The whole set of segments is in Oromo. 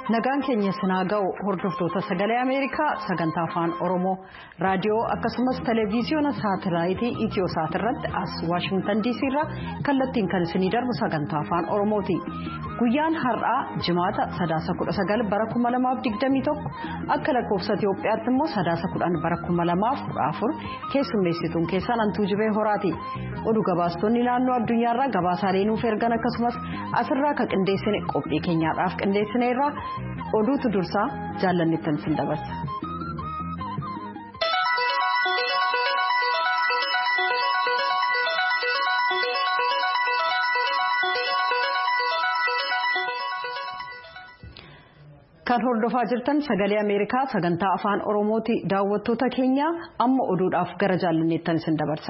Nagaan keenya sinaa ga'u hordoftoota sagalee Ameerikaa sagantaa afaan Oromoo raadiyoo akkasumas televiziyoona saatalaayitii Itiyoosaat irratti as Waashingtan DC irraa kallattiin kan isinii darbu sagantaa afaan Oromooti. Guyyaan har'aa Jimaata 19 bara 2021 akka lakkoofsa Itoophiyaatti immoo 10 bara 2014 keessummeessituun keessan Antuu Jibee Horaati. Oduu gabaastonni naannoo addunyaarraa gabaasaalee nuuf ergan akkasumas asirraa ka qindeessine qophii keenyaadhaaf qindeessineerra. Oduutu dursaa jaallanneettan sin dabarsa. Kan hordofaa jirtan sagalee Ameerikaa sagantaa afaan Oromooti. Daawwattoota keenya amma oduudhaaf gara jaallanneettan sin dabarsa.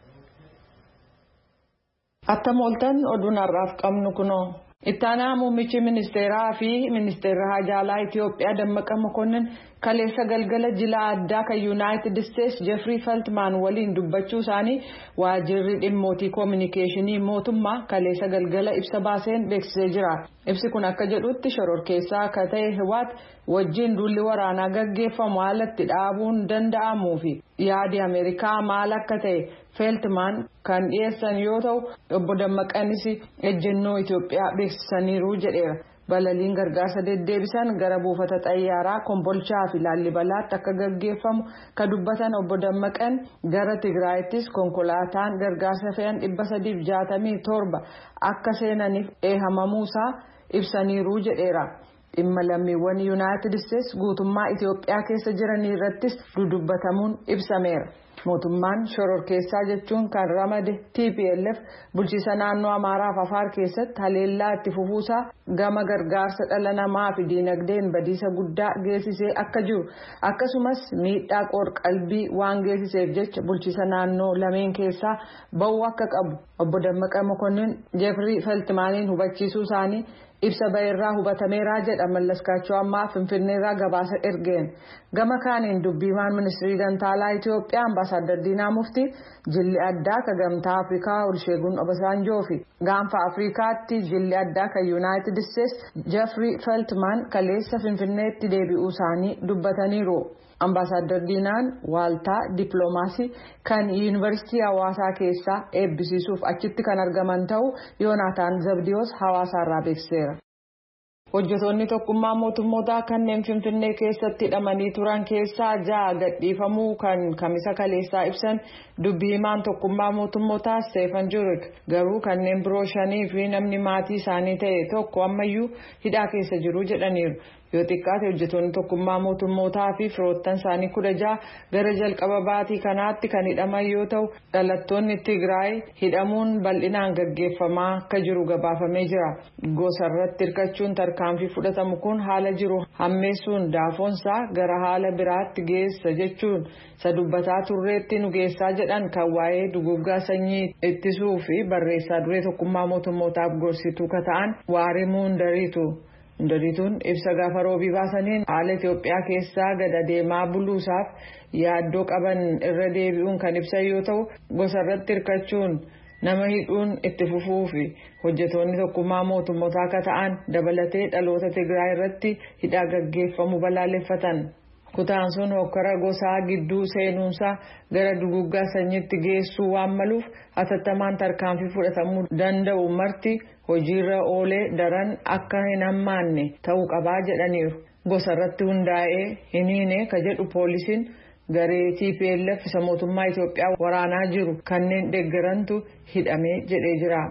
Attam ooltan oduun har'aaf qabnu kunoo. Ittaanaa muummichi ministeeraa fi ministeerri haajaalaa Itiyoophiyaa Dammaqa Mokonnin kaleessa galgala jila addaa kan Yuunaayitid Isteetsi Jeffrey Feltman waliin dubbachuu isaanii waajjirri dhimmootii koominikeeshinii mootummaa kaleessa galgala ibsa baaseen beeksisee jira. Ibsi kun akka jedhutti shororkeessaa akka ta'e Hiwaat wajjin duulli waraanaa gaggeeffamu haalatti dhaabuun danda'amuu fi yaadi Ameerikaa maal akka ta'e Feltman kan dhiyeessan yoo ta'u obbo Dammaqanis ejjennoo Itiyoophiyaa beeksisaniiru jedheera. Balaliin gargaarsa deddeebisan gara buufata xayyaaraa Kombolchaa fi Laallibalaatti akka gaggeeffamu kan dubbatan obbo Dammaqan gara Tigraayittis konkolaataan gargaarsa fe'an 367 akka seenaniif eehamamuusaa ibsaniiru jedheera. Dhimma lammiiwwan Yuunaayitid Isteetsi guutummaa Itiyoophiyaa keessa jiranii irrattis dudubbatamuun ibsameera. Mootummaan shororkeessaa jechuun kan ramade TPLF bulchiisa naannoo Amaaraa fi Afaar keessatti haleellaa itti fufuusaa gama gargaarsa dhala namaa fi diinagdeen badiisa guddaa geessisee akka jiru akkasumas miidhaa qoor-qalbii waan geessiseef jecha bulchiisa naannoo lameen keessaa ba'uu akka qabu obbo Dammaqa Mokonnin Jeffrey Feltmaniin hubachiisuu isaanii ibsa ba'eerraa hubatameeraa jedha Mallaskaachoo ammaa Finfinneerraa gabaasa ergeen. Gama kaaniin dubbiimaan ministirii Dantaalaa Itiyoophiyaa Ambaasaadder Diinaa Muftii jilli addaa ka gamtaa Afrikaa Oluseegun Obasanjoo fi gaanfa Afrikaatti jilli addaa ka Yuunaayitid Isteetsi Jeffrey Feltman kaleessa Finfinneetti deebi'uu isaanii dubbataniiru. Ambaasaadder Diinaan waaltaa dippiloomaasii kan yuunivarsiitii Hawaasaa keessaa eebbisiisuuf achitti kan argaman ta'uu Yoonaataan Zabdiyoos Hawaasaarraa beeksiseera. Hojjetoonni tokkummaa mootummootaa kanneen Finfinnee keessatti hidhamanii turan keessaa 6 gadhiifamuu kan kamisa kaleessaa ibsan dubbii himaan tokkummaa mootummootaa Steefan Jurik garuu kanneen biroo 5 fi namni maatii isaanii ta'e tokko ammayyuu hidhaa keessa jiru jedhaniiru. Yoo xiqqaate hojjetoonni tokkummaa mootummootaa fi firoottan isaanii 16 gara jalqaba baatii kanaatti kan hidhaman yoo ta'u dhalattoonni Tigraay hidhamuun bal'inaan gaggeeffamaa akka jiru gabaafamee jira. Gosarratti hirkachuun tarkaanfii fudhatamu kun haala jiru hammeessuun daafoonsaa gara haala biraatti geessa jechuun dubbataa turreetti nu geessaa jedhan kan waa'ee duguuggaa sanyii ittisuu fi barreessaa duree tokkummaa mootummootaaf gorsituu ka ta'an Waarimuun Dariituun ibsa gaafa roobii baasaniin haala Itiyoophiyaa keessaa gada deemaa buluusaaf yaaddoo qaban irra deebi'uun kan ibsan yoo ta'u gosarratti hirkachuun nama hidhuun itti fufuu fi hojjetoonni tokkummaa mootummootaa akka ta'an dabalatee dhaloota Tigraay irratti hidhaa gaggeeffamu balaaleffatan. Kutaan sun hokkara gosaa gidduu seenuunsaa gara duguuggaa sanyiitti geessuu waan maluuf hatattamaan tarkaanfii fudhatamuu danda'u marti hojiirra oolee daran akka hin hammaanne ta'uu qabaa jedhaniiru. Gosarratti hundaa'ee hin hiine ka jedhu poolisiin garee TPLF isa mootummaa Itiyoophiyaa waraanaa jiru kanneen deeggarantu hidhamee jedhee jira.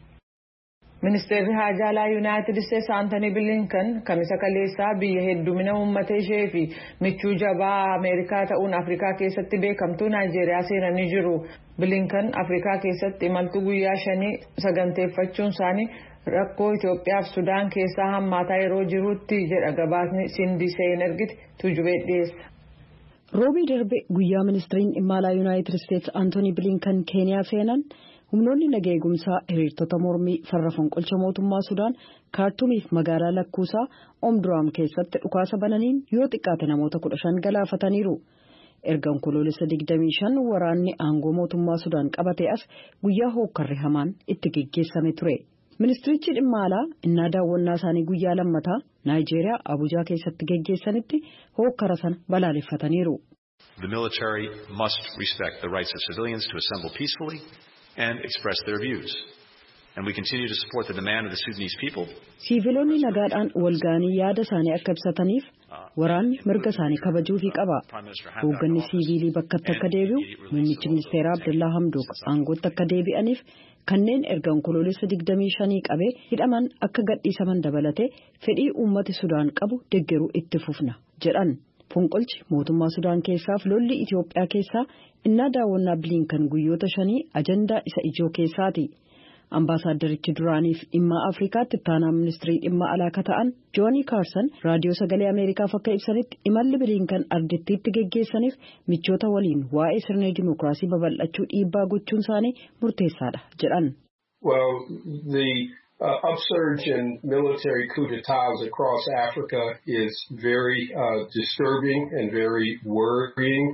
Ministeerri haajaalaa Yuunaayitid Isteetsi Anthony Blinken kamisa kaleessaa biyya heddumina uummata ishee fi michuu jabaa Ameerikaa ta'uun Afrikaa keessatti beekamtuu Naayijeeriyaa seenanii jiru. Blinken Afrikaa keessatti imaltuu guyyaa 5 saganteeffachuun isaanii rakkoo Itiyoophiyaa fi Sudaan keessaa hammaataa yeroo jirutti jedha gabaasni Sindiseen ergite Tujubee dhiyeessa. Roobii darbe guyyaa ministeeriin dhimma alaa Yuunaayitid Isteetsi Anthony Blinken Keeniyaa seenan humnoonni nagaa eegumsaa hiriirtota mormii farra fonqolcha mootummaa Sudaan kaartuumiif magaalaa lakkuusaa Omduraan keessatti dhukaasa bananiin yoo xiqqaate namoota 15 galaafataniiru. Erga onkoloolessa 25 waraanni aangoo mootummaa Sudaan qabatee as guyyaa hookkarri hamaan itti geggeessame ture. Ministirichi dhimma alaa innaa daawwannaa isaanii guyyaa lammataa Naayijeeriyaa Abuujaa keessatti geggeessanitti hookkara sana balaaleffataniiru. The military must respect the rights of civilians to assemble peacefully and express their views. And we continue to support the demand of the Sudanese people. Siviilonni nagaadhaan walga'anii yaada isaanii akka ibsataniif waraanni mirga isaanii kabajuufii qaba. Hoogganni siviilii bakkatti akka deebi'u, muummichi ministeeraa Abdullaa Hamdook aangootti akka deebi'aniif kanneen erga onkoloolessa 25 qabee hidhaman akka gadhiisaman dabalatee fedhii uummati Sudaan qabu deeggaruu itti fufna jedhan. Fonqolchi mootummaa Sudaan keessaaf lolli Itoophiyaa keessaa innaa daawwannaa Bilinkan guyyoota 5 ajandaa isa ijoo keessaati. Ambaasaadarichi duraaniif dhimma Afrikaatti ittaanaa ministirii dhimma alaa akka ta'an Jooni Kaarsan raadiyoo sagalee Ameerikaaf akka ibsanitti imalli Bilinkan ardittiitti geggeessaniif michoota waliin waa'ee sirna dimookiraasii babal'achuu dhiibbaa gochuun isaanii murteessaadha jedhan. Well, the upsurge in military coup d'etats across Africa is very disturbing and very worrying.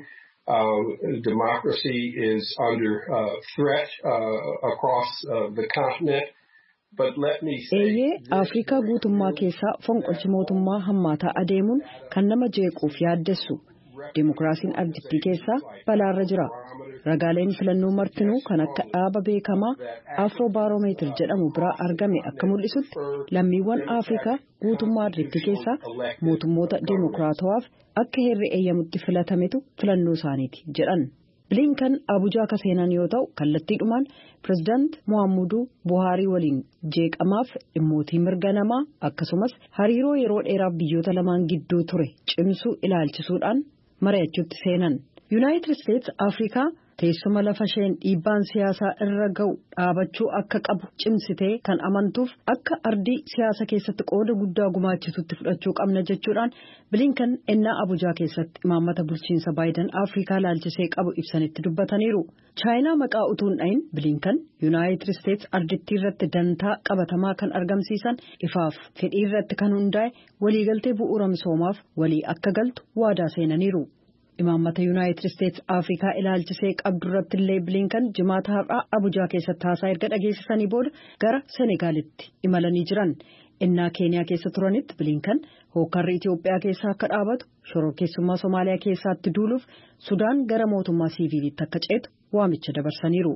Democracy is under threat across the continent. But let me say, Afrikaa guutummaa keessaa fonqolchi mootummaa hammaataa adeemuun kan nama jeequuf yaaddessu. Dimookiraasiin ardittii keessaa balaarra jira. Ragaaleen filannoo martinuu kan akka dhaaba beekamaa Afrobaaromeetir jedhamu biraa argame akka mul'isutti lammiiwwan Afrikaa guutummaa ardittii keessaa mootummoota dimookiraatawaaf akka heerri eeyyamutti filatametu filannoo isaaniiti jedhan. Bilinkan Abuujaa akka seenan yoo ta'u kallattiidhumaan pirezidaant Muhammadu Buhaarii waliin jeeqamaaf dhimmootii mirga namaa akkasumas hariiroo yeroo dheeraaf biyyoota lamaan gidduu ture cimsuu ilaalchisuudhaan mari'achuutti seenan. Yuunaayitid Isteets Afrikaa teessuma lafa isheen dhiibbaan siyaasaa irra ga'u dhaabachuu akka qabu cimsitee kan amantuuf akka ardii siyaasa keessatti qooda guddaa gumaachitutti fudhachuu qabna jechuudhaan Bilinkan ennaa Abuujaa keessatti imaammata bulchiinsa Baayiden Afrikaa laalchisee qabu ibsanitti dubbataniiru. Chaayinaa maqaa utuun dhayin Bilinkan Yuunaayitid Isteets ardittii irratti dantaa qabatamaa kan argamsiisan ifaaf fedhii irratti kan hundaa'e waliigaltee bu'uura misoomaaf walii akka galtu waadaa seenaniiru. Imaammata Yuunaayitid Isteets Afrikaa ilaalchisee qabdu irratti illee Bilinkan jimaata har'aa Abuujaa keessatti haasaa erga dhageessisanii booda gara Senegaalitti imalanii jiran. Innaa Keeniyaa keessa turanitti Bilinkan hookkarri Itoophiyaa keessaa akka dhaabatu shororkeessummaa Somaaliyaa keessaatti duuluuf Sudaan gara mootummaa siiviilitti akka ceetu waamicha dabarsaniiru.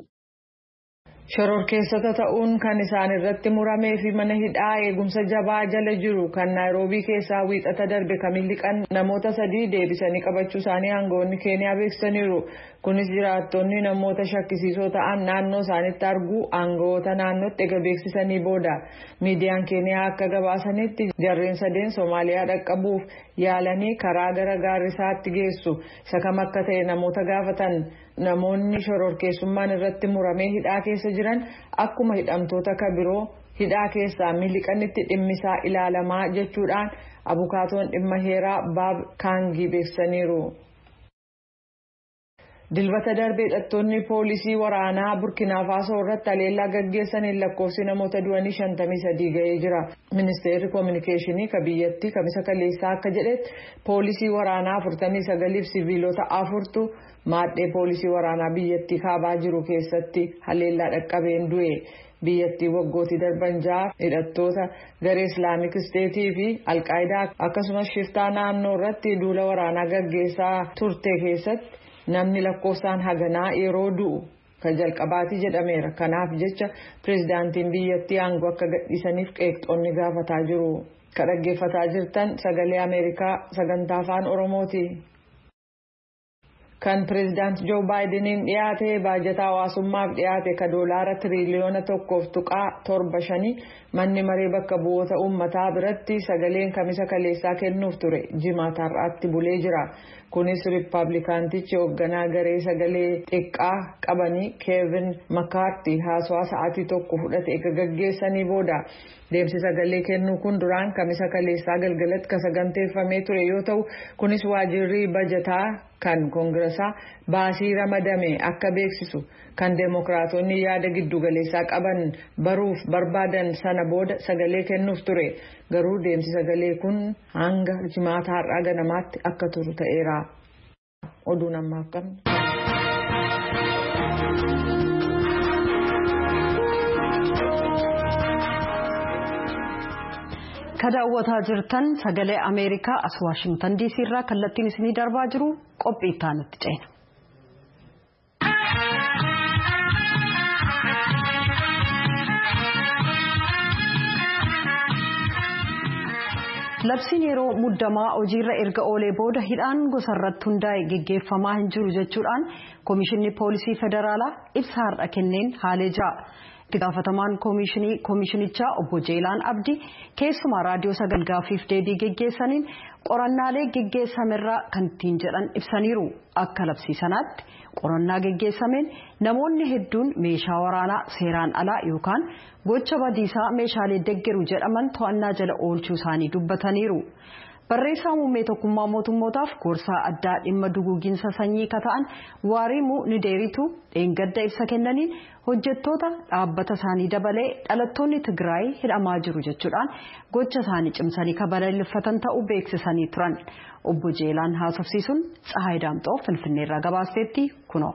Shororkeessota ta'uun kan isaan irratti muramee fi mana hidhaa eegumsa jabaa jala jiru kan Naayiroobii keessaa wiixata darbe kamilliqan namoota 3 deebisanii qabachuu isaanii aangawoonni Keeniyaa beeksisaniiru. Kunis jiraattonni namoota shakkisiisoo ta'an naannoo isaanitti arguu aangawoota naannootti ega beeksisanii booda. Miidiyaan Keeniyaa akka gabaasanitti jarreen 3 Soomaaliyaa dhaqqabuuf yaalanii karaa gara Gaarrisaatti geessu. Isa kam akka ta'e namoota gaafatan. Namoonni shororkeessummaan irratti muramee hidhaa keessa jiran akkuma hidhamtoota kabiroo hidhaa keessaa miliqanitti dhimmisaa ilaalamaa jechuudhaan abukaatoon dhimma heeraa Baab Kaangii beeksisaniiru. Dilbata darbee hidhattoonni poolisii waraanaa Burkina Faso irratti haleellaa gaggeessaniin lakkoofsi namoota du'anii 53 ga'ee jira. Ministeerri Kominikeeshinii ka biyyattii kamisa kaleessaa akka jedhetti poolisii waraanaa 49 fi siviilota 4tu maadhee poolisii waraanaa biyyattii kaabaa jiru keessatti haleellaa dhaqqabeen du'e. Biyyattii waggootii darban 6 hidhattoota garee Islaamik Isteetii fi Alqaayidaa akkasumas shiftaa naannoo irratti duula waraanaa gaggeessaa turte keessatti namni lakkoofsaan haganaa yeroo du'u kan jalqabaati jedhameera. Kanaaf jecha pirezidaantiin biyyattii aangoo akka gadhiisaniif qeeqxoonni gaafataa jiru. Kan dhaggeeffataa jirtan sagalee Ameerikaa sagantaa afaan Oromooti. Kan pirezidaant Joo Baayideniin dhiyaate baajata hawaasummaaf dhiyaate ka doolaara tiriliyoona 1.75 manni maree bakka bu'oota uummataa biratti sagaleen kamisa kaleessaa kennuuf ture jimaata har'aatti bulee jira. Kunis Riippaabilikaantichi hoogganaa garee sagalee xiqqaa qabanii Keevin Makaartii haasawaa sa'aatii 1 fudhate eega gaggeessanii booda. Deemsi sagalee kennuu kun duraan kamisa kaleessaa galgalatti ka saganteeffamee ture yoo ta'u kunis waajirri bajataa kan koongiresaa baasii ramadame akka beeksisu kan deemokiraatonni yaada giddugaleessaa qaban baruuf barbaadan sana booda sagalee kennuuf ture. Garuu deemsi sagalee kun hanga jimaata har'aa ganamaatti akka turu ta'eera. Oduun ammaaf qabna. Kan daawwataa jirtan sagalee Ameerikaa as Waashingtan DC irraa kallattiin isinii darbaa jiru qophii itti aanutti ceena. Labsiin yeroo muddamaa hojiirra erga oolee booda hidhaan gosarratti hundaa'e geggeeffamaa hin jiru jechuudhaan Komishinni Poolisii Federaalaa ibsa har'a kenneen haalee jira. Itti gaafatamaan komishinichaa obbo Jeelaan Abdii keessumaa raadiyoo Sagal Gaaffiif Deebii geggeessaniin qorannaalee geggeessamerraa kan ittiin jedhan ibsaniiru. Akka labsii sanaatti qorannaa geggeessameen namoonni hedduun meeshaa waraanaa seeraan alaa yookaan gocha badiisaa meeshaalee deggeru jedhaman to'annaa jala oolchuu isaanii dubbataniiru. Barreessaa muummee tokkummaa mootummootaaf gorsaa addaa dhimma duguuginsa sanyii kata'an Waarimuu Nideeritu dheengadda ibsa kennaniin hojjettoota dhaabbata isaanii dabalee dhalattoonni Tigraay hidhamaa jiru jechuudhaan gocha isaanii cimsanii kabalaleeffatan ta'uu beeksisanii turan. Obbo Jeelaan haasofsiisuun Tsahaay Daamxoo Finfinneerraa gabaasteetti kunoo.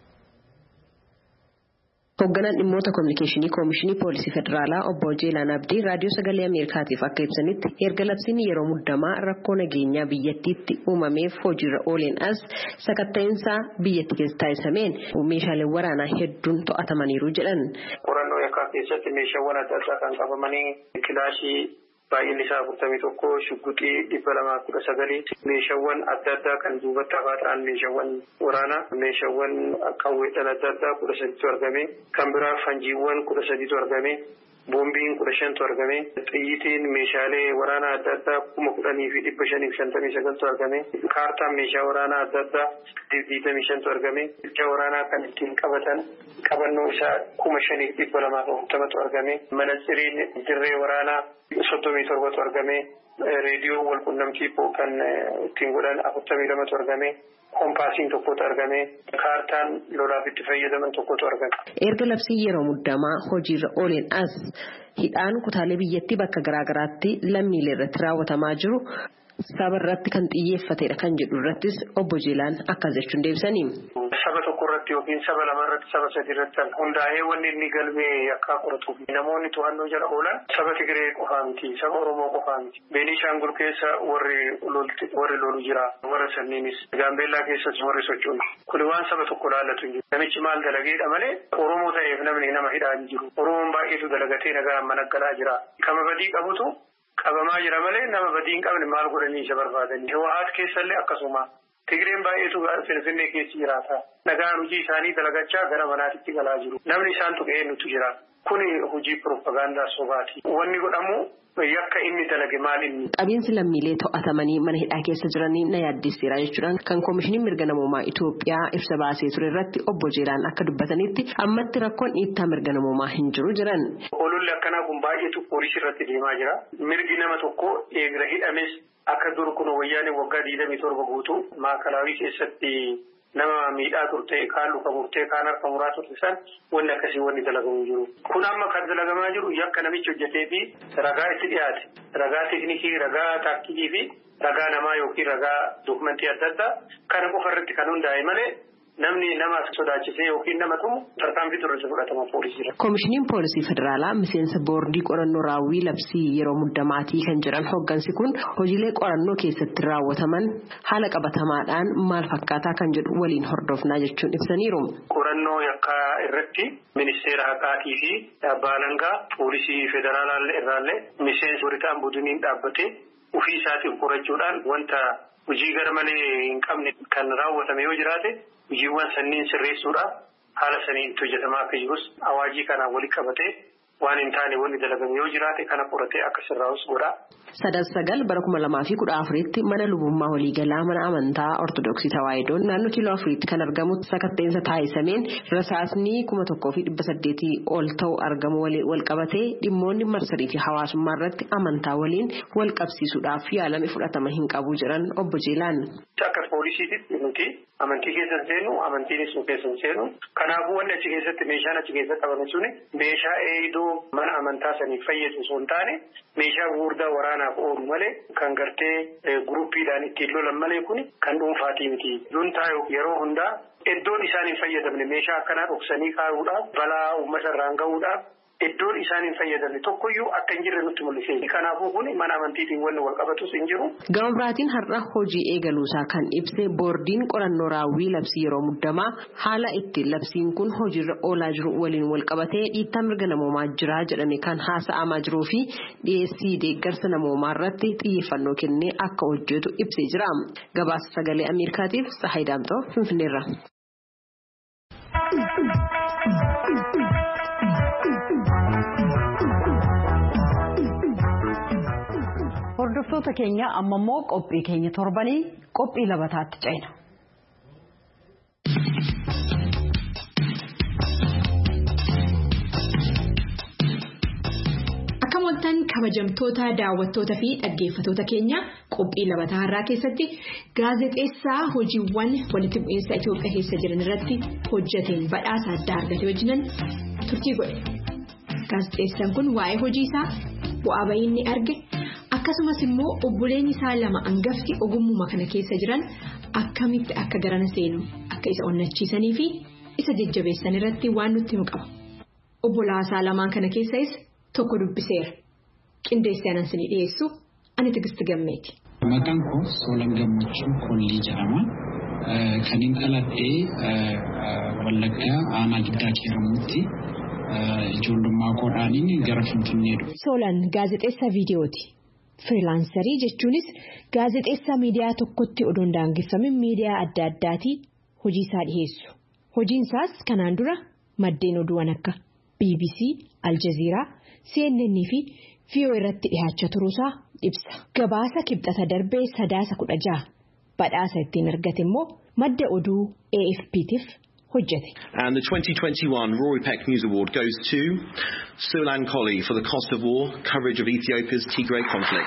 Hoogganaan dhimmoota kominikeeshinii Komishinii Poolisii Federaalaa obbo Jeelaan Abdii raadiyoo Sagalee Ameerikaatiif akka ibsanitti erga labsiin yeroo muddamaa rakkoo nageenyaa biyyattiitti uumameef hojiirra ooleen as sakatta'insa biyyatti keessa taasisameen meeshaalee waraanaa hedduun to'atamaniiru jedhan. Qorannoo yakkaa keessatti meeshaawwan adda addaa kan qabamanii kilaashii baay'inni isaa 41 shugguxii 219 meeshaawwan adda addaa kan duubatti hafaa ta'an meeshaawwan waraanaa meeshaawwan qawweedhaan adda addaa 13 argame kan biraa fanjiiwwan 13 argame boombiin 15 argame xiyyitiin meeshaalee waraanaa adda addaa 10,559 argame kaartaan meeshaa waraanaa adda addaa 25 argame meeshaa waraanaa kan ittiin qabatan qabannoo isaa 5,240 argame manatsiriin dirree waraanaa 37 argame reediyoo wal qunnamtii kan ittiin godhan 42 argame kompaasiin tokkotu argame kaartaan lolaaf itti fayyadaman tokkotu argame. Erga labsii yeroo muddamaa hojiirra ooleen as hidhaan kutaalee biyyattii bakka garaagaraatti lammiilee irratti raawwatamaa jiru saba irratti kan xiyyeeffatedha kan jedhu irrattis obbo Jeelaan akkas jechuun deebisanii. Saba tokko irratti yookiin saba lama irratti saba sadii irratti hundaa'ee wanni inni galmee akka qoratuuf namoonni to'annoo jala oolan saba Tigree qofaa miti saba Oromoo qofaa miti. Beenishaangul keessa warri lolu jira warra sanniinis Gaambeellaa keessas warri socho'u. Kuni waan saba tokko laallatu hin jiru. Namichi maal dalageedha malee Oromoo ta'eef namni nama hidhaa hin jiru. Oromoon baay'eetu dalagatee nagaa mana galaa jira. Kama badii qabutu qabamaa jira malee nama badii hin qabne maal godhanii isa barbaadanii. Hawaasa keessallee akkasuma. Tigreen baay'eetu Finfinnee keessa jiraata. Nagaan hojii isaanii dalagachaa gara manaatti galaa jiru. Namni isaan tuqee nutu jira. Kuni hojii propagaandaa sobaati. Wanni godhamu yakka inni dalage maal inni. Qabiinsi lammiilee to'atamanii mana hidhaa keessa jiranii na yaaddeesseera jechuudhaan kan Komishiniin Mirga Namoomaa Itoophiyaa ibsa baasee ture irratti obbo Jeelaan akka dubbatanitti ammatti rakkoon dhiittaa mirga namoomaa hin jiru jiran. Ololli akkanaa kun baay'eetu poolisii irratti deemaa jira. Mirgi nama tokko eegra hidhames akka dur kun wayyaanee waggaa 27 guutuu maakalaawii keessatti nama miidhaa turte kaan luka murtee kaan harka muraa turte san wanni akkasii wanni dalagamu jiru. Kun amma kan dalagamaa jiru yakka namichi hojjetee fi ragaa itti dhiyaate ragaa teeknikii ragaa taakkikii fi ragaa namaa yookiin ragaa dookumentii adda addaa kana qofa irratti kan hundaa'e malee namni nama sodaachisee yookiin nama tumu tarkaanfii turre fudhatama poolisiidha. Komishiniin Poolisii Federaalaa miseensa boordii qorannoo raawwii labsii yeroo muddamaatii kan jiran hooggansi kun hojiilee qorannoo keessatti raawwataman haala qabatamaadhaan maal fakkaataa kan jedhu waliin hordofnaa jechuun ibsaniiru. Qorannoo yakkaa irratti ministeera haqaatii fi abbaa alangaa poolisii federaalaa irraallee miseensa waritaan budiniin dhaabbatee ofii isaatiin qorachuudhaan wanta hojii gara malee hin qabne kan raawwatame yoo jiraate hojiiwwan sanniin sirreessuudhaaf haala saniin hojjetamaa akka jirus awaajii kanaan walitti qabatee waan hin taane wanni dalagame yoo jiraate kana qoratee akka sirraa'us godha. 9/2014tti mana lubummaa waliigalaa mana amantaa Ortodoksii Tawaayidoon naannoo kiiloo 4tti kan argamutti sakatta'insa taasisameen rasaasni 1,800 ol ta'u argamu wal qabatee dhimmoonni marsarii fi hawaasummaa irratti amantaa waliin wal qabsiisuudhaaf yaalame fudhatama hin qabu jedhan obbo Jeelaan. Akka poolisiitti nuti amantii keessa seenu amantiinis nu keessa seenu kanaafuu wanni achi keessatti meeshaan achi keessatti qabame suni meeshaa eegduu mana amantaa saniif fayyadu osoo hin taane meeshaa gurguddaa waraanaaf oolu malee kan gartee guruppiidhaan ittiin lolan malee kuni kan dhuunfaatii miti. Juntaa yeroo hundaa iddoon isaan hin fayyadamne meeshaa akkanaa dhoksanii kaa'uudhaaf balaa uummata irraan gahuudhaaf iddoon isaan hin fayyadamne tokkoyyuu akka hin jirre nutti mul'ise. Kanaafuu kun mana amantiitiin wanni wal qabatus hin jiru. Gama biraatiin har'a hojii eegaluusaa kan ibse boordiin qorannoo raawwii labsii yeroo muddamaa haala itti labsiin kun hojiirra oolaa jiru waliin wal qabatee dhiittaa mirga namoomaa jira jedhame kan haasa'amaa jiruu fi dhiyeessii deeggarsa namoomaa irratti xiyyeeffannoo kennee akka hojjetu ibsee jira. Gabaasa sagalee Ameerikaatiif Tsahaay Daamxoo Finfinneerra. Hordoftoota keenya amma immoo qophii keenya torbanii qophii labataatti ceena. Akka mooltan kabajamtoota daawwattoota fi dhaggeeffattoota keenya qophii labataa har'aa keessatti gaazexeessaa hojiiwwan walitti bu'iinsa Itoophiyaa keessa jiran irratti hojjeteen badhaasa addaa argate wajjinan turtii godhe. Gaazexeessaan kun waa'ee hojii isaa bu'aa bahii inni arge. Akkasumas immoo obboleen isaa lama hangafti ogummaa kana keessa jiran akkamitti akka garana seenu akka isa onnachiisanii fi isa jajjabeessan irratti waan nutti himu qaba. Obbolaasaa lamaan kana keessas tokko dubbiseera. Qindeessee anan isinii dhiyeessu ani Tigisti Gammeeti. Maqaan koo Soolan Gammachuu Kollii jedhama. Kan hin dhaladhee Wallaggaa aanaa Giddaa Keeramuutti ijoollummaa koodhaaniin gara Finfinnee dhufe. Soolan gaazexeessaa viidiyooti. Firilaansarii jechuunis gaazexeessaa miidiyaa tokkotti odoon daangeffamin miidiyaa adda addaatii hojii isaa dhiyeessu. Hojiin isaas kanaan dura maddeen oduuwwan akka BBC, Aljazeeraa, CNN fi VOA irratti dhiyaachaa turuusaa ibsa. Gabaasa kibxata darbee 16 badhaasa ittiin argate immoo madda oduu AFP'tiif hojjete. And the 2021 Rory Peck News Award goes to Solan Colley for the cost of war coverage of Ethiopia's Tigray conflict.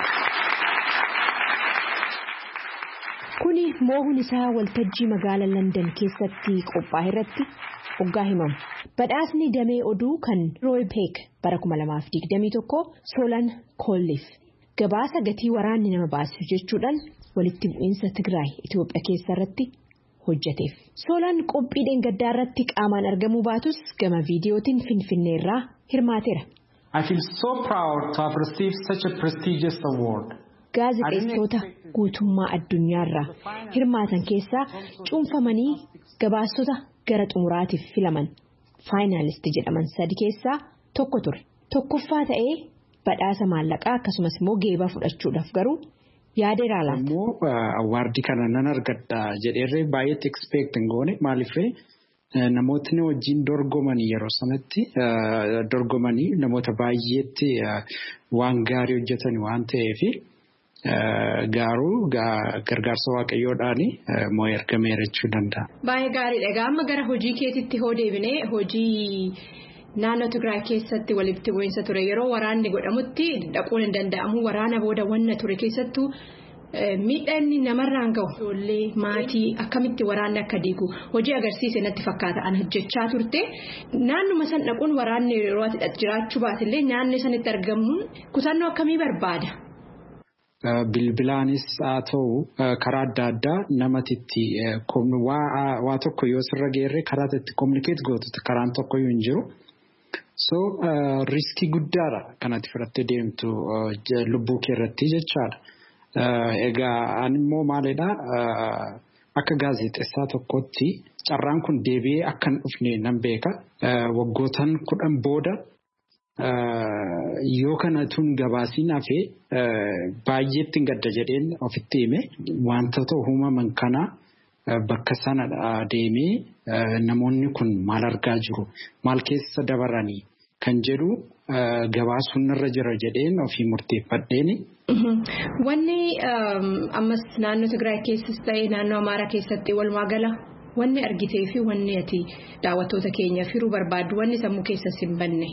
Kuni moohun isaa waltajjii magaalaa London keessatti qophaa'e irratti hoggaa himamu. Badhaasni damee oduu kan Rory Peck bara 2021 Solan Colleyf gabaasa gatii waraanni nama baasisu jechuudhaan walitti bu'iinsa Tigraay Itoophiyaa keessa irratti hojjeteef. Solan qophiidhaan gaddaa irratti qaamaan argamuu baatus gama viidiyootiin Finfinneerraa hirmaateera. I feel so proud to have received such a prestigious award. Gaazexeessitoota guutummaa addunyaarraa hirmaatan keessaa cuunfamanii gabaasota gara xumuraatiif filaman faayinaalisti jedhaman 3 keessaa tokko ture. Tokkoffaa ta'ee badhaasa maallaqaa akkasumas immoo geebaa fudhachuudhaaf garuu yaadeera laata. Ammoo awwaardii kana nan argadha jedheerree baay'eetti expect hin goone maaliifree namootni wajjin dorgomanii yeroo sanatti dorgomanii namoota baay'eetti waan gaarii hojjetan waan ta'eefi garuu gargaarsa waaqayyoodhaan moo ergameera jechuu danda'a. Baay'ee gaariidha. Egaa amma gara hojii keetitti hoo deebinee hojii naannoo Tigraay keessatti walitti bu'iinsa ture yeroo waraanni godhamutti dhaquun hin danda'amu waraana booda wanna ture keessattuu miidhaan namarraan gahu ijoollee maatii akkamitti waraanni akka diigu hojii agarsiise natti fakkaata an hojjechaa turte naannuma san dhaquun waraanni yeroo ati jiraachuu baatillee naannoo sanitti argamuun kutannoo akkamii barbaada. Bilbilaanis haa ta'u karaa adda addaa namatitti waa tokko yoo sirra geerre karaa itti communicate gootu karaan tokko yoo hin jiru. So riskii guddaadha kanatti fudhattee deemtu lubbuu kee irratti jechaadha. Egaa ani immoo maalidha akka gaazexeessaa tokkotti carraan kun deebi'ee akka hin dhufne nan beeka. Waggootaan 10 booda yoo kana tun gabaasiin hafee baay'eetti gadda jedheen ofitti hime wantoota uumaman kana bakka sana deemee namoonni kun maal argaa jiru maal keessa dabaranii kan jedhu gabaasuun irra jira jedheen ofii murteeffadheeni. Wanni ammas naannoo Tigraay keessas ta'ee naannoo Amaaraa keessatti walumaa gala wanni argitee fi wanni ati daawwattoota keenyaaf hiruu barbaaddu wanni sammuu keessas hin banne.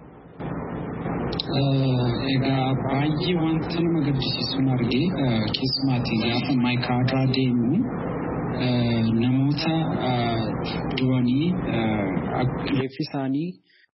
Egaa baay'ee wanta nama gaddisiisuun argee keessumaatii gaafa maayikaadraa deemu namoota du'anii reeffi isaanii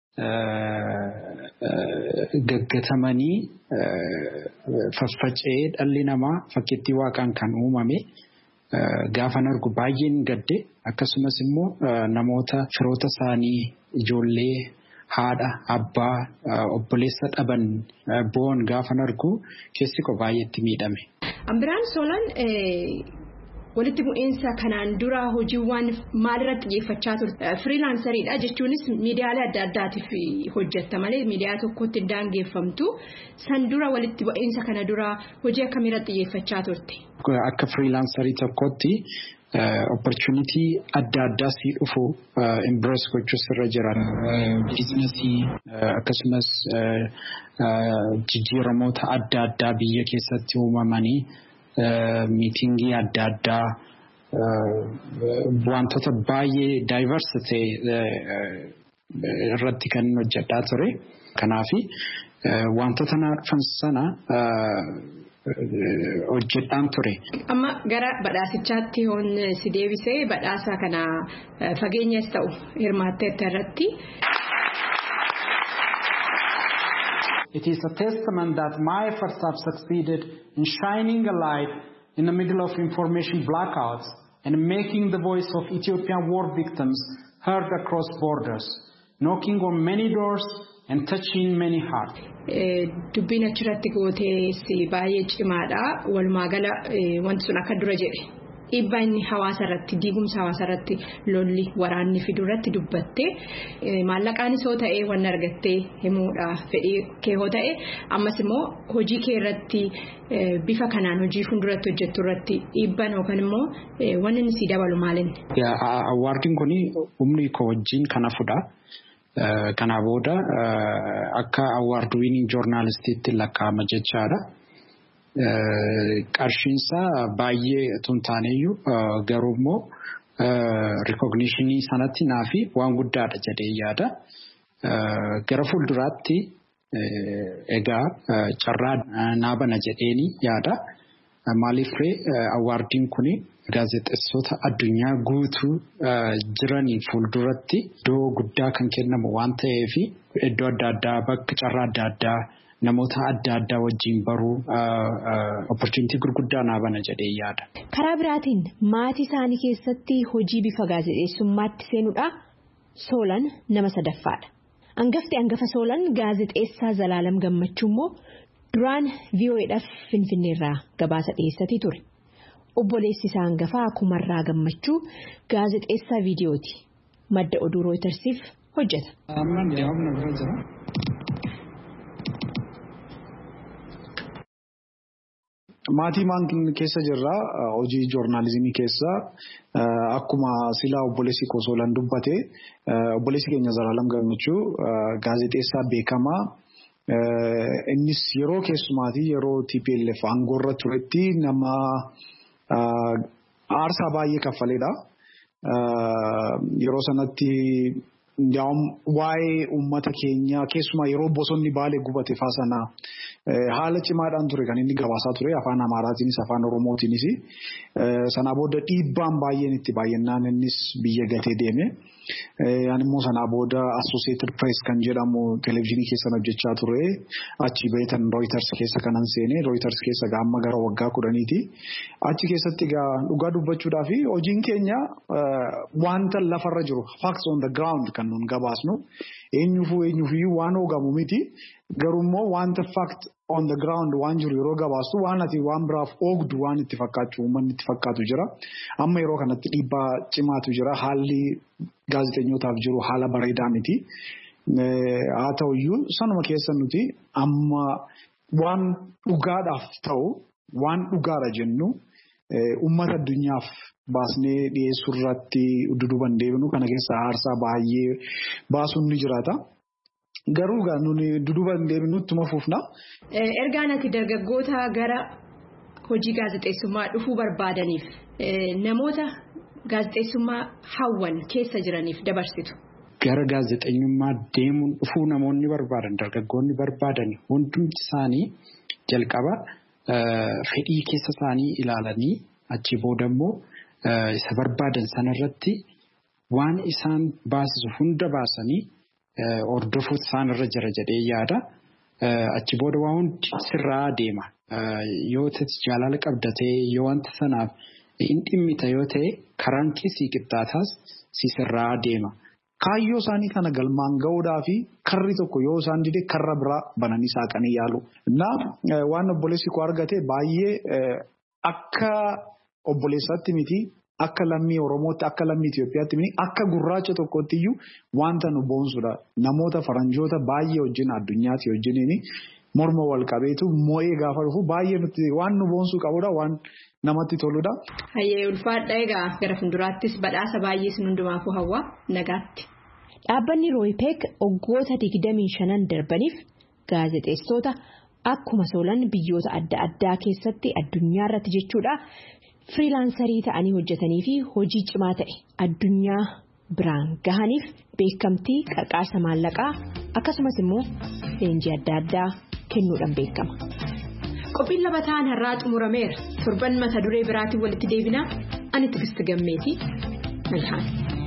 gaggatamanii faffaca'ee dhalli namaa fakkiitti waaqaan kan uumame gaafan argu baay'een gadde akkasumas immoo namoota firoota isaanii ijoollee haadha abbaa obboleessa dhaban boon gaafa argu keessi koo baay'eetti miidhame. Ambiraan Solan walitti bu'iinsa kanaan dura hojiiwwan maalirratti xiyyeeffachaa turte? Freelanceriidha jechuunis miidiyaalee adda addaatiif hojjetta malee miidiyaa tokkotti daangeffamtu. San dura walitti bu'iinsa kana dura hojii akkamiirratti xiyyeeffachaa turte? Akka freelancerii tokkotti opportunity adda addaa si dhufu embrace gochuus irra jira. Biizinasii akkasumas jijjiiramoota adda addaa biyya keessatti uumamanii meetingii adda addaa wantoota baay'ee diversity irratti kan hojjedhaa ture. Kanaafi wantoota na dhufan sana hojjedhaan ture. Amma gara badhaasichaatti hoon si deebisee badhaasa kana fageenyas ta'u hirmaatteetta irratti. It is a testament that my efforts have succeeded in shining a light in the middle of information blackouts and making the voice of Ethiopian war victims heard across borders, knocking on many doors and touching many hearts. Dubbiin achirratti gootee si baay'ee cimaadha. Walumaa gala wanti sun akka dura jedhe. Dhiibbaa inni hawaasa irratti diigumsa hawaasa irratti lolli waraanni fidu irratti dubbattee maallaqaanis hoo ta'ee waan argattee himuudhaaf fedhii kee hoo ta'e ammas immoo hojii kee irratti bifa kanaan hojii fuulduratti hojjettu irratti dhiibbaan yookaan immoo waan inni si dabalu maalinni? Awwaardiin kun humni koo wajjin kana fudha. Kana booda akka awwaard winning journalistiitti lakkaa'ama jechaadha. Qarshiinsa baay'ee tuntaaneyyuu garuu immoo recognitionii sanatti naafi waan guddaadha jedhee yaada. Gara fuulduraatti egaa carraa naabana jedheeni yaada. Maaliifree awwaardiin kun gaazexeessota addunyaa guutuu jiranii fuulduratti iddoo guddaa kan kennamu waan ta'eef iddoo adda addaa bakka carraa adda addaa namoota adda addaa wajjin baruu opportunity gurguddaa naabana jedhee yaada. Karaa biraatiin maatii isaanii keessatti hojii bifa gaazexeessummaatti seenuudha. Solan nama sadaffaadha. Hangafa Solan gaazexeessaa Zalaalam Gammachuu immoo duraan VOA'dhaaf Finfinneerraa gabaasa dhiyeessatee ture. Obboleessi isaa hangafaa Kumarraa Gammachuu gaazexeessaa viidiyooti. Madda oduu Rooyitersiif hojjeta. Maatii maan keessa jirra hojii joornaalizimii keessa akkuma silaa obboleessi koo Solan dubbate obboleessi keenya Zalaalam Gammachuu gaazexeessaa beekamaa. Innis yeroo keessumaatii yeroo TPLF aangoorra turetti nama aarsaa baay'ee kaffaleedha. Yeroo sanatti waa'ee uummata keenya keessumaa yeroo bosonni Baalee gubate faasana haala cimaadhaan ture kan inni gabaasaa ture afaan Amaaraatiinis afaan Oromootiinis. Sanaa booda dhiibbaan baay'een itti baay'inaan innis biyya gatee deeme. Ani immoo sanaa booda Associated Press kan jedhamu televezyiinii keessan hojjechaa ture. Achi beetan Reuters keessa kanan seene. Reuters keessa amma gara waggaa 10ti. Achi keessatti dhugaa dubbachuudhaa fi hojiin keenya wanta lafarra jiru facts on the ground kan nun gabaasnu. Eenyuufuu waan hoogamu miti. Garummoo wanta fact on the ground waan jiru yeroo gabaastu waan ati waan biraaf oogdu waan itti fakkaatu uummanni itti fakkaatu jira. Amma yeroo kanatti dhiibbaa cimaatu jira. Haalli gaazexeessotaaf jiru haala bareedaa miti. Haa ta'uyyuu sanuma keessa nuti amma waan dhugaadhaaf ta'u waan dhugaadha jennu uummata addunyaaf baasnee dhiyeessuu irratti duduban deebinu kana keessa aarsaa baay'ee baasuun ni jiraata. Garuu nuni duduban deebinutti mafuufna. Ergaan ati dargaggoota gara hojii gaazexeessummaa dhufuu barbaadaniif namoota gaazexeessummaa hawwan keessa jiraniif dabarsitu. Gara gaazexeessummaa deemuun dhufuu namoonni barbaadan dargaggoonni barbaadan hundumti isaanii jalqaba fedhii keessa isaanii ilaalanii achi booda immoo isa barbaadan sanarratti waan isaan baasisu hunda baasanii hordofuun isaanirra jira jedhee yaada. Achi booda waan hundi sirraa deema. Yoo ta'e jaalala qabdatee yoo wanta sanaaf hin dhimmita yoo ta'e karaan keessi qixxaataas si sirraa deema. kaayyoo isaanii kana galmaan ga'uudhaa fi karri tokko yoo isaan dide karra biraa bananii saaqanii yaalu. Waan obboleessi koo argate baay'ee akka obboleessaatti miti akka lammii Oromootti akka lammii Itoophiyaatti miti akka gurraacha tokkotti iyyuu wanta nu boonsudha. Namoota faranjoota baay'ee wajjin addunyaatti wajjiniin morma wal qabeetu moo'ee gaafa dhufu baay'ee nuti waan nu boonsuu qabudha waan namatti toludha. Hayyee ulfaadha egaa gara fuulduraattis badhaasa baay'ee sin hundumaafuu hawwa nagaatti. Dhaabbanni Rooypeek waggoota 25 darbaniif gaazexeessitoota akkuma Soolan biyyoota adda addaa keessatti addunyaa irratti jechuudha firiilaansarii ta'anii hojjetanii fi hojii cimaa ta'e addunyaa biraan gahaniif beekamtii qarqaarsa maallaqaa akkasumas immoo leenjii adda addaa kennuudhaan beekama. Qophiin labataan har'aa xumurameera. Torban mata duree biraatiin walitti deebinaa. Ani Tigisti Gammeetii. Malhaan.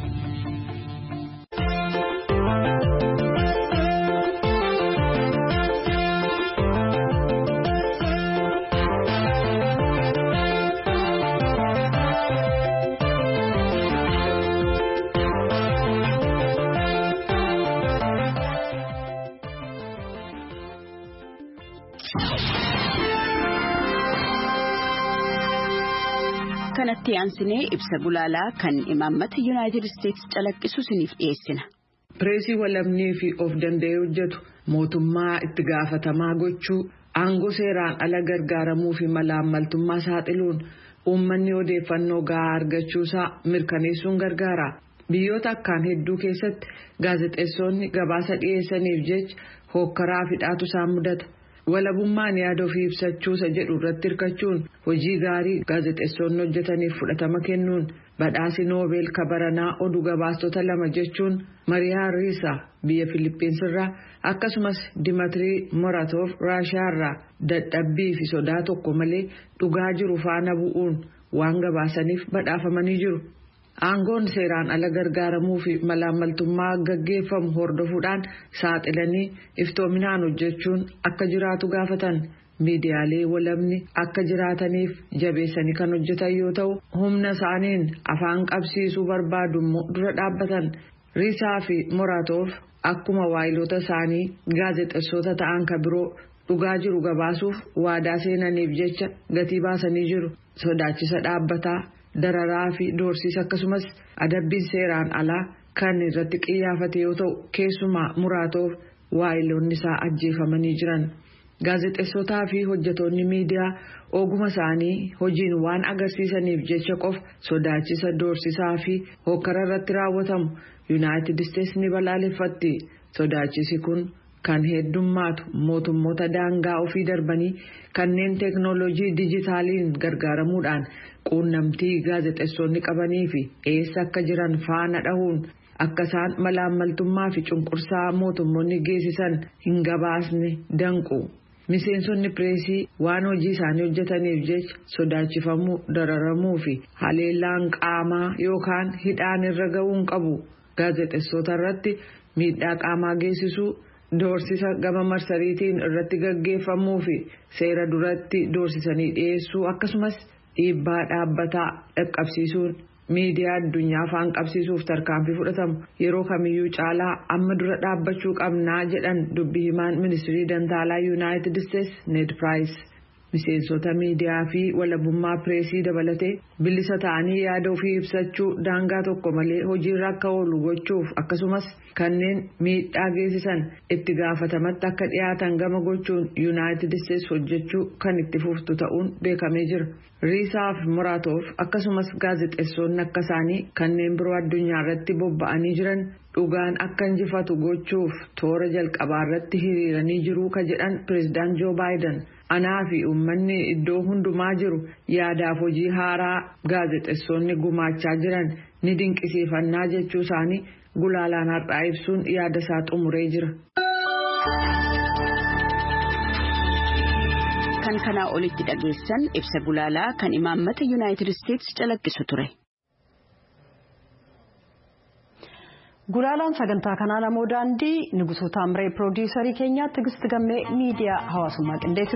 Kanatti aansinee ibsa gulaalaa kan imaammata Yuunaayitid Isteetsi calaqqisu isiniif dhiyeessina. Pireesii walabnii fi of danda'ee hojjetu mootummaa itti gaafatamaa gochuu aangoo seeraan ala gargaaramuu fi malaammaltummaa saaxiluun uummanni odeeffannoo gahaa argachuusaa mirkaneessuun gargaara. Biyyoota akkaan hedduu keessatti gaazexeessonni gabaasa dhiyeessaniif jecha hookkaraa fi dhaatu isaan mudata. Walabummaan yaada ofii ibsachuusa jedhu irratti hirkachuun hojii gaarii gaazexeessonni hojjetaniif fudhatama kennuun badhaasi noobeel kabaranaa oduu gabaastota 2 jechuun Mariyaa Riisaa biyya Filiippiinsirraa akkasumas Dimatirii Moratoof Raashiyaarraa dadhabbii fi sodaa tokko malee dhugaa jiru faana bu'uun waan gabaasaniif badhaafamanii jiru. Aangoon seeraan ala gargaaramuu fi malaammaltummaa gaggeeffamu hordofuudhaan saaxilanii iftoominaan hojjechuun akka jiraatu gaafatan miidiyaalee walabni akka jiraataniif jabeessanii kan hojjetan yoo ta'u humna isaaniin afaan qabsiisuu barbaadummoo dura dhaabbatan. Riisaa fi Moratoof akkuma waayilota isaanii gaazexeessota ta'an kan biroo dhugaa jiru gabaasuuf waadaa seenaniif jecha gatii baasanii jiru. Sodaachisa dhaabbataa. Dararaa fi doorsiisa akkasumas adabbiin seeraan alaa kan irratti qiyyaafate yoo ta'u keessumaa Moratoof waayiloonni isaa ajjeefamanii jiran. Gaazexeessotaa fi hojjetoonni miidiyaa oguma isaanii hojiin waan agarsiisaniif jecha qofa sodaachisa doorsisaa fi hokkara irratti raawwatamu Yuunaayitid Isteetsi ni balaaleffatti. Sodaachisi kun kan heddummaatu mootummoota daangaa ofii darbanii kanneen teeknooloojii dijitaaliin gargaaramuudhaan quunnamtii gaazexeessonni qabanii fi eessa akka jiran faana dhahuun akka isaan malaammaltummaa fi cunqursaa mootummoonni geessisan hin gabaasne danqu. Miseensonni pireesii waan hojii isaanii hojjetaniif jecha sodaachifamuu, dararamuu fi haleellaan qaamaa yookaan hidhaan irra ga'uun qabu. Gaazexeessota irratti miidhaa qaamaa geessisuu, doorsisa gama marsariitiin irratti gaggeeffamuu fi seera duratti doorsisanii dhiyeessuu akkasumas dhiibbaa dhaabbataa dhaqqabsiisuun miidiyaa addunyaa afaan qabsiisuuf tarkaanfii fudhatamu yeroo kamiyyuu caalaa amma dura dhaabbachuu qabnaa jedhan dubbii himaan ministirii dantaalaa Yuunaayitid Isteetsi Ned Piraayis. Miseensota miidiyaa fi walabummaa pireesii dabalatee bilisa ta'anii yaada ofii ibsachuu daangaa tokko malee hojiirra akka oolu gochuuf akkasumas kanneen miidhaa geessisan itti gaafatamatti akka dhiyaatan gama gochuun Yuunaayitid Isteetsi hojjechuu kan itti fuftu ta'uun beekamee jira. Riisaa fi Moratoof akkasumas gaazexeessonni akka isaanii kanneen biroo addunyaa irratti bobba'anii jiran dhugaan akka injifatu gochuuf toora jalqabaa irratti hiriiranii jiru ka jedhan pireezidaant Joo Baayiden. Anaa fi uummanni iddoo hundumaa jiru yaadaaf hojii haaraa gaazexeessonni gumaachaa jiran ni dinqisiifannaa jechuu isaanii gulaalaan har'aa ibsuun yaada isaa xumuree jira. Kan kanaa olitti dhageessan ibsa gulaalaa kan imaammata Yuunaayitid Isteetsi calaqqisu ture. Gulaalaan sagantaa kanaa Namoo Daandii Nugusuu Taamree Piroodyuusarii keenyaa Tigisti Gammee miidiyaa hawaasummaa qindeessite.